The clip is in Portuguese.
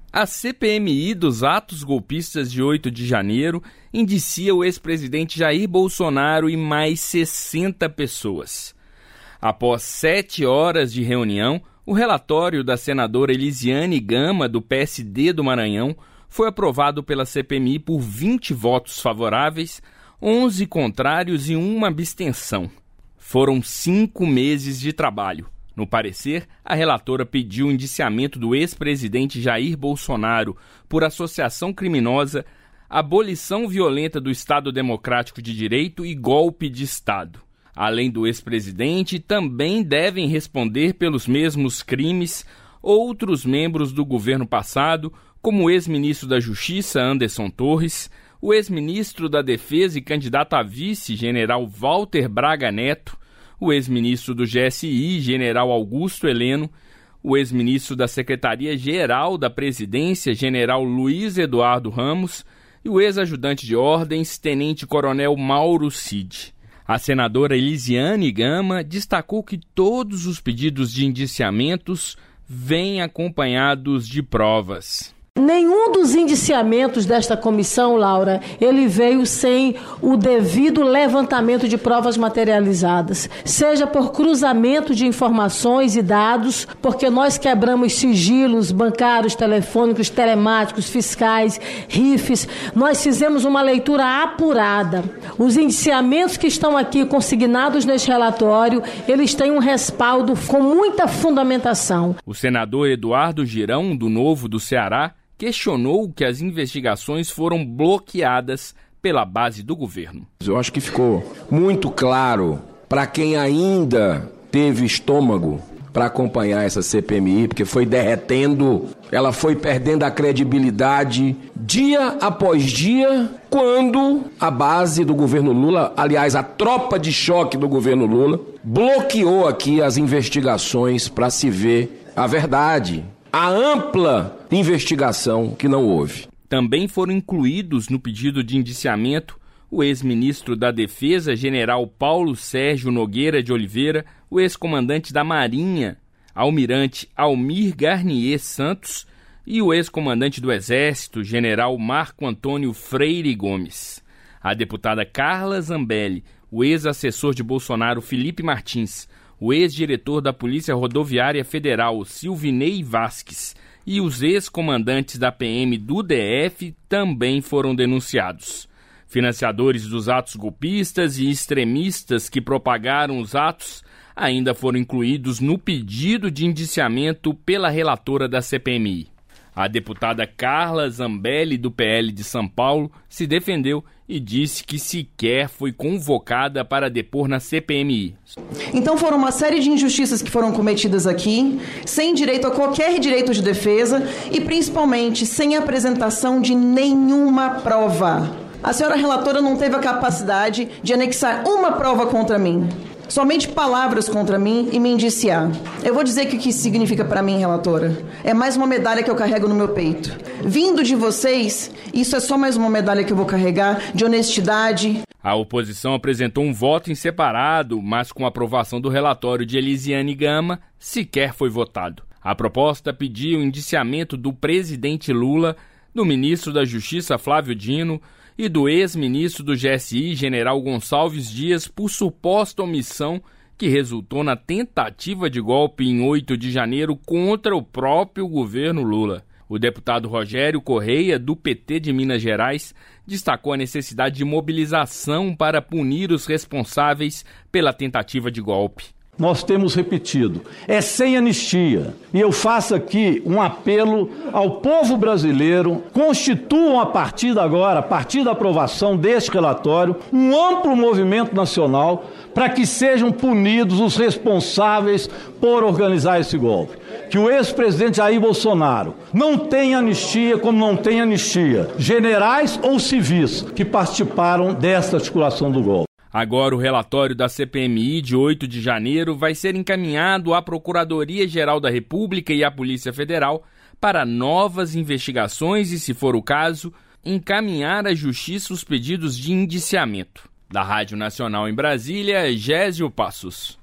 A CPMI dos atos golpistas de 8 de janeiro indicia o ex-presidente Jair Bolsonaro e mais 60 pessoas. Após 7 horas de reunião, o relatório da senadora Elisiane Gama, do PSD do Maranhão, foi aprovado pela CPMI por 20 votos favoráveis, 11 contrários e 1 abstenção. Foram 5 meses de trabalho. No parecer, a relatora pediu o indiciamento do ex-presidente Jair Bolsonaro por associação criminosa, abolição violenta do Estado Democrático de Direito e golpe de Estado. Além do ex-presidente, também devem responder pelos mesmos crimes outros membros do governo passado, como o ex-ministro da Justiça, Anderson Torres, o ex-ministro da Defesa e candidato a vice, general Walter Braga Neto, o ex-ministro do GSI, general Augusto Heleno, o ex-ministro da Secretaria-Geral da Presidência, general Luiz Eduardo Ramos, e o ex-ajudante de ordens, tenente-coronel Mauro Cid. A senadora Elisiane Gama destacou que todos os pedidos de indiciamentos vêm acompanhados de provas. Nenhum dos indiciamentos desta comissão, Laura, ele veio sem o devido levantamento de provas materializadas, seja por cruzamento de informações e dados, porque nós quebramos sigilos bancários, telefônicos, telemáticos, fiscais, RIFs, nós fizemos uma leitura apurada. Os indiciamentos que estão aqui consignados neste relatório, eles têm um respaldo com muita fundamentação. O senador Eduardo Girão, do Novo do Ceará, questionou que as investigações foram bloqueadas pela base do governo. Eu acho que ficou muito claro para quem ainda teve estômago para acompanhar essa CPMI, porque foi derretendo, ela foi perdendo a credibilidade dia após dia, quando a base do governo Lula, aliás, a tropa de choque do governo Lula, bloqueou aqui as investigações para se ver a verdade. A ampla investigação que não houve. Também foram incluídos no pedido de indiciamento o ex-ministro da Defesa, general Paulo Sérgio Nogueira de Oliveira, o ex-comandante da Marinha, almirante Almir Garnier Santos, e o ex-comandante do Exército, general Marco Antônio Freire Gomes. A deputada Carla Zambelli, o ex-assessor de Bolsonaro Felipe Martins, o ex-diretor da Polícia Rodoviária Federal, Silvinei Vasques, e os ex-comandantes da PM do DF também foram denunciados. Financiadores dos atos golpistas e extremistas que propagaram os atos ainda foram incluídos no pedido de indiciamento pela relatora da CPMI. A deputada Carla Zambelli, do PL de São Paulo, se defendeu e disse que sequer foi convocada para depor na CPMI. Então foram uma série de injustiças que foram cometidas aqui, sem direito a qualquer direito de defesa e principalmente sem apresentação de nenhuma prova. A senhora relatora não teve a capacidade de anexar uma prova contra mim. Somente palavras contra mim e me indiciar. Eu vou dizer que o que isso significa para mim, relatora. É mais uma medalha que eu carrego no meu peito. Vindo de vocês, isso é só mais uma medalha que eu vou carregar de honestidade. A oposição apresentou um voto em separado, mas com a aprovação do relatório de Elisiane Gama, sequer foi votado. A proposta pediu o indiciamento do presidente Lula, do ministro da Justiça Flávio Dino e do ex-ministro do GSI, general Gonçalves Dias, por suposta omissão que resultou na tentativa de golpe em 8 de janeiro contra o próprio governo Lula. O deputado Rogério Correia, do PT de Minas Gerais, destacou a necessidade de mobilização para punir os responsáveis pela tentativa de golpe. Nós temos repetido, é sem anistia. E eu faço aqui um apelo ao povo brasileiro, constituam a partir de agora, a partir da aprovação deste relatório, um amplo movimento nacional para que sejam punidos os responsáveis por organizar esse golpe. Que o ex-presidente Jair Bolsonaro não tem anistia como não tem anistia generais ou civis que participaram desta articulação do golpe. Agora o relatório da CPMI de 8 de janeiro vai ser encaminhado à Procuradoria-Geral da República e à Polícia Federal para novas investigações e, se for o caso, encaminhar à Justiça os pedidos de indiciamento. Da Rádio Nacional em Brasília, Gésio Passos.